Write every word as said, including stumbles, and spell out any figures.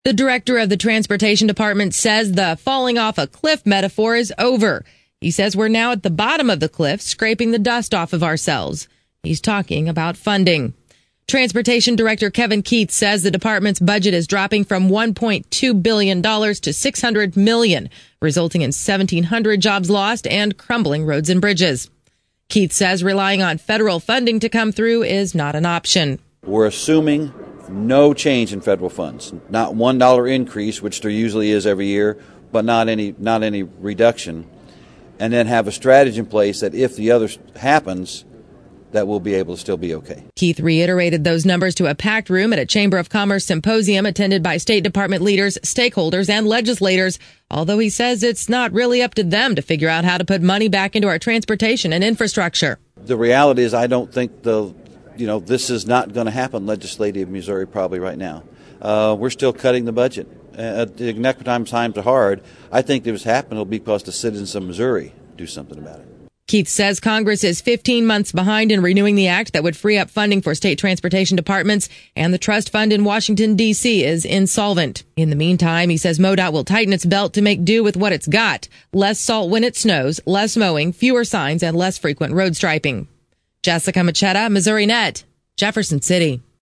The director of the Transportation Department says the falling off a cliff metaphor is over. He says we're now at the bottom of the cliff, scraping the dust off of ourselves. He's talking about funding. Transportation Director Kevin Keith says the department's budget is dropping from one point two billion dollars to six hundred million dollars, resulting in seventeen hundred jobs lost and crumbling roads and bridges. Keith says relying on federal funding to come through is not an option. We're assuming no change in federal funds, not one dollar increase, which there usually is every year, but not any not any reduction, and then have a strategy in place that if the other happens, that we'll be able to still be okay. Keith reiterated those numbers to a packed room at a Chamber of Commerce symposium attended by State Department leaders, stakeholders, and legislators, although he says it's not really up to them to figure out how to put money back into our transportation and infrastructure. The reality is I don't think the You know, this is not going to happen legislative in Missouri probably right now. Uh, we're still cutting the budget. Uh, the next time times are hard. I think if it's happened, it'll be because the citizens of Missouri do something about it. Keith says Congress is fifteen months behind in renewing the act that would free up funding for state transportation departments, and the trust fund in Washington, D C is insolvent. In the meantime, he says MoDOT will tighten its belt to make do with what it's got. Less salt when it snows, less mowing, fewer signs, and less frequent road striping. Jessica Machetta, Missouri Net, Jefferson City.